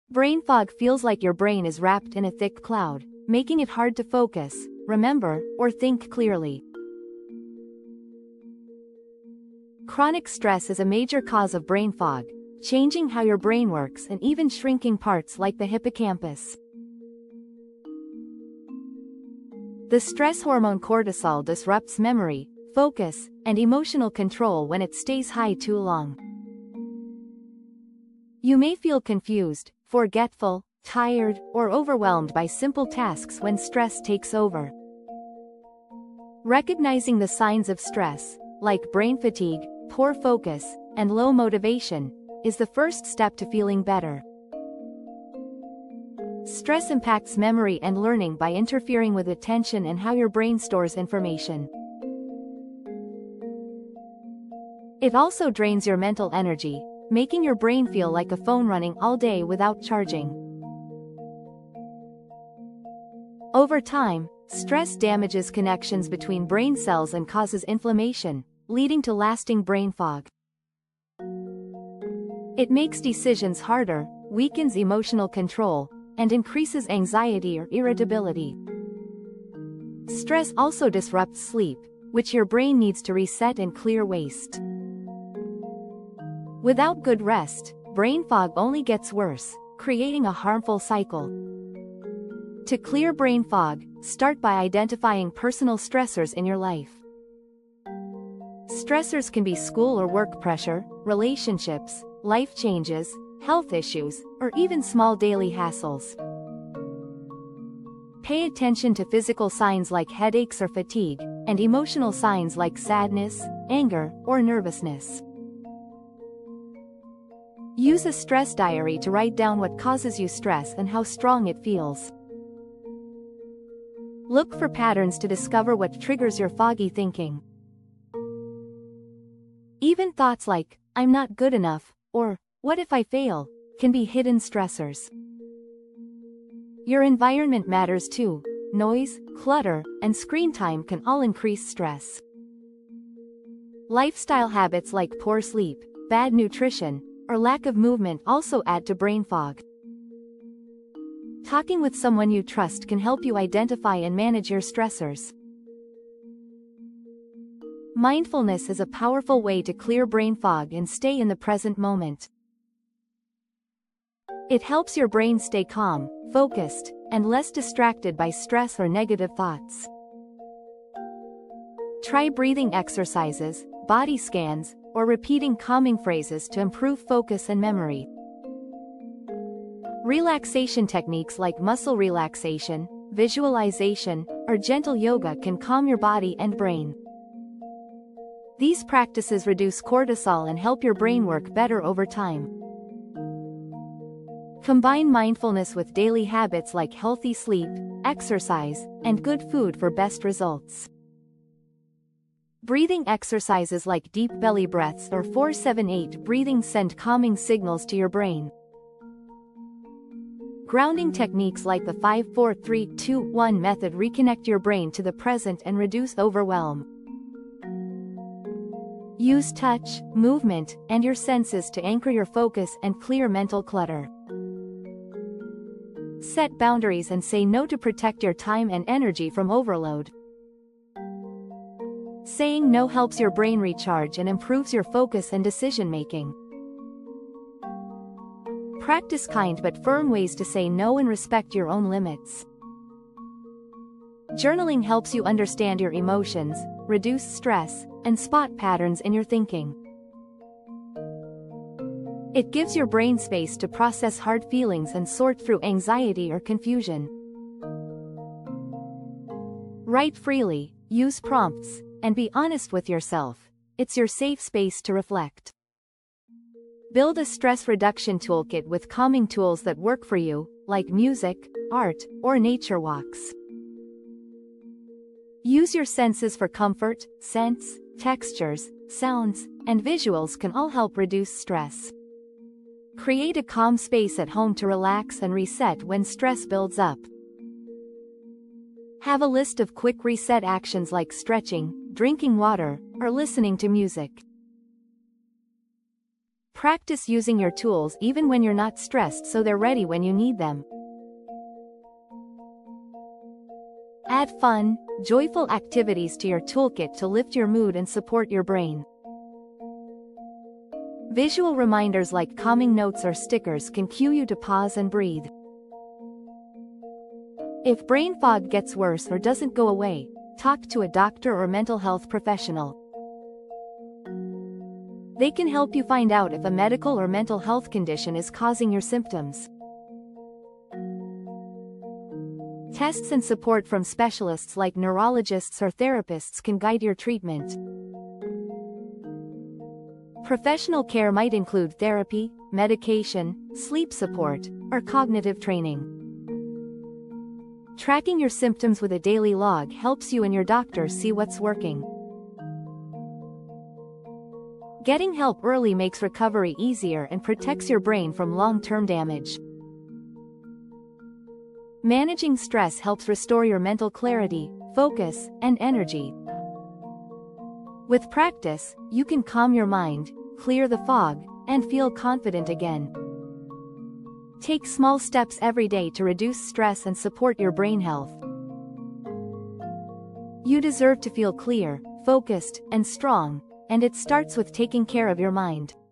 Brain fog feels like your brain is wrapped in a thick cloud, making it hard to focus, remember, or think clearly. Chronic stress is a major cause of brain fog, changing how your brain works and even shrinking parts like the hippocampus. The stress hormone cortisol disrupts memory, focus, and emotional control when it stays high too long. You may feel confused, forgetful, tired, or overwhelmed by simple tasks when stress takes over. Recognizing the signs of stress, like brain fatigue, poor focus, and low motivation, is the first step to feeling better. Stress impacts memory and learning by interfering with attention and how your brain stores information. It also drains your mental energy, making your brain feel like a phone running all day without charging. Over time, stress damages connections between brain cells and causes inflammation, leading to lasting brain fog. It makes decisions harder, weakens emotional control, and increases anxiety or irritability. Stress also disrupts sleep, which your brain needs to reset and clear waste. Without good rest, brain fog only gets worse, creating a harmful cycle. To clear brain fog, start by identifying personal stressors in your life. Stressors can be school or work pressure, relationships, life changes, health issues, or even small daily hassles. Pay attention to physical signs like headaches or fatigue, and emotional signs like sadness, anger, or nervousness. Use a stress diary to write down what causes you stress and how strong it feels. Look for patterns to discover what triggers your foggy thinking. Even thoughts like, "I'm not good enough," or "what if I fail," can be hidden stressors. Your environment matters too. Noise, clutter, and screen time can all increase stress. Lifestyle habits like poor sleep, bad nutrition, or lack of movement also add to brain fog. Talking with someone you trust can help you identify and manage your stressors. Mindfulness is a powerful way to clear brain fog and stay in the present moment. It helps your brain stay calm, focused, and less distracted by stress or negative thoughts. Try breathing exercises, body scans, or repeating calming phrases to improve focus and memory. Relaxation techniques like muscle relaxation, visualization, or gentle yoga can calm your body and brain. These practices reduce cortisol and help your brain work better over time. Combine mindfulness with daily habits like healthy sleep, exercise, and good food for best results. Breathing exercises like deep belly breaths or 4-7-8 breathing send calming signals to your brain. Grounding techniques like the 5-4-3-2-1 method reconnect your brain to the present and reduce overwhelm. Use touch, movement, and your senses to anchor your focus and clear mental clutter. Set boundaries and say no to protect your time and energy from overload. Saying no helps your brain recharge and improves your focus and decision-making. Practice kind but firm ways to say no and respect your own limits. Journaling helps you understand your emotions, reduce stress, and spot patterns in your thinking. It gives your brain space to process hard feelings and sort through anxiety or confusion. Write freely, use prompts, and be honest with yourself. It's your safe space to reflect. Build a stress reduction toolkit with calming tools that work for you, like music, art, or nature walks. Use your senses for comfort. Scents, textures, sounds, and visuals can all help reduce stress. Create a calm space at home to relax and reset when stress builds up. Have a list of quick reset actions like stretching, drinking water, or listening to music. Practice using your tools even when you're not stressed so they're ready when you need them. Add fun, joyful activities to your toolkit to lift your mood and support your brain. Visual reminders like calming notes or stickers can cue you to pause and breathe. If brain fog gets worse or doesn't go away, talk to a doctor or mental health professional. They can help you find out if a medical or mental health condition is causing your symptoms. Tests and support from specialists like neurologists or therapists can guide your treatment. Professional care might include therapy, medication, sleep support, or cognitive training. Tracking your symptoms with a daily log helps you and your doctor see what's working. Getting help early makes recovery easier and protects your brain from long-term damage. Managing stress helps restore your mental clarity, focus, and energy. With practice, you can calm your mind, clear the fog, and feel confident again. Take small steps every day to reduce stress and support your brain health. You deserve to feel clear, focused, and strong, and it starts with taking care of your mind.